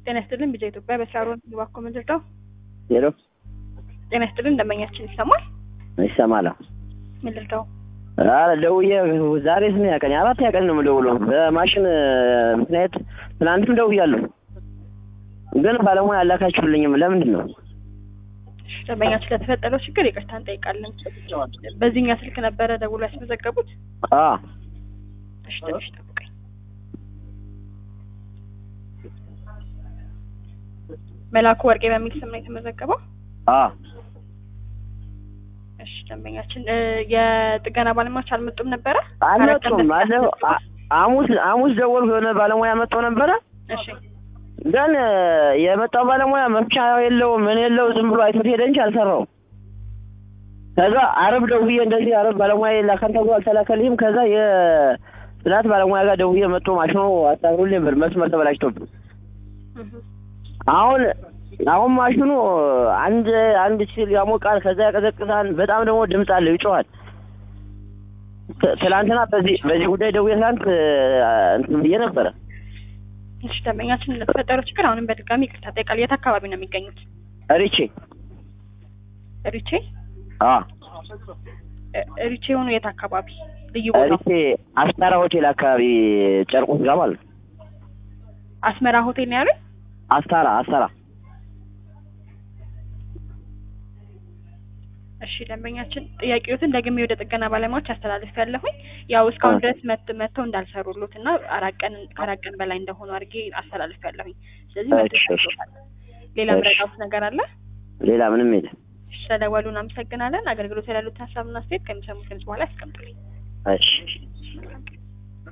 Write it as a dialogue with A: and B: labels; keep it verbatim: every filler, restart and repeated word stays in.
A: ጤና ይስጥልን ቢዛ ኢትዮጵያ በስራሮን ባኮ ምንድነው?
B: ሄሎ
A: ጤና ይስጥልን እንደመኛችን ይሰማል?
B: ይሰማል።
A: ምንድነው?
B: አረ ደውዬ ዛሬ ስንት ያቀኝ አራት ያቀኝ ነው የምደውለው በማሽን ምክንያት ትናንትም ደውያለሁ ግን ባለሙያ አላካችሁልኝም ለምንድን ነው?
A: ደንበኛችን ለተፈጠረው ችግር ይቅርታ እንጠይቃለን። በዚህኛ ስልክ ነበረ ደውሎ ያስመዘገቡት?
B: አዎ
A: እሺ ትንሽ ጠብቀኝ። መላኩ ወርቄ በሚል ስም ነው የተመዘገበው?
B: አዎ
A: እሺ ደንበኛችን የጥገና ባለሙያዎች አልመጡም ነበረ?
B: አልመጡም አለው አሙስ አሙስ ደወልኩ የሆነ ባለሙያ መጥቶ ነበረ።
A: እሺ
B: ግን የመጣው ባለሙያ መፍቻ የለው ምን የለው ዝም ብሎ አይቶት ሄደ እንጂ አልሰራውም። ከዛ አረብ ደውዬ እንደዚህ አረብ ባለሙያ ላከን ተብሎ አልተላከልኝም። ከዛ የስላት ባለሙያ ጋር ደውዬ መጥቶ ማሽኑ አጣሩልኝ ብር መስመር ተበላሽቶብኝ አሁን አሁን ማሽኑ አንድ አንድ ሲል ያሞቃል ከዛ ያቀዘቅዛል። በጣም ደግሞ ድምጽ አለው ይጮሃል። ትላንትና በዚህ በዚህ ጉዳይ ደውዬ ትላንት እንትን ብዬ ነበረ።
A: እሺ ደንበኛችን ለተፈጠረው ችግር አሁንም በድጋሚ ይቅርታ ጠይቃለሁ። የት አካባቢ ነው የሚገኙት?
B: ሪቼ
A: ሪቼ?
B: አዎ
A: ሪቼ ሆኖ የት አካባቢ? ልዩ ቦታ?
B: ሪቼ አስመራ ሆቴል አካባቢ ጨርቆስ ጋር ማለት ነው።
A: አስመራ ሆቴል ነው ያለው?
B: አስታራ አስታራ።
A: እሺ ደንበኛችን ጥያቄዎትን ደግሜ ወደ ጥገና ባለሙያዎች አስተላልፌያለሁኝ። ያው እስካሁን ድረስ መት መተው እንዳልሰሩሉትና አራት ቀን ከአራት ቀን በላይ እንደሆነ አድርጌ አስተላልፌያለሁኝ። ስለዚህ መልካም ሌላ ምረቃው ነገር አለ?
B: ሌላ ምንም የለም።
A: ስለደወሉን አመሰግናለን። አገልግሎት ያሉት ሀሳብና አስተያየት ከሚሰሙት ድምጽ በኋላ ያስቀምጡልኝ።
B: እሺ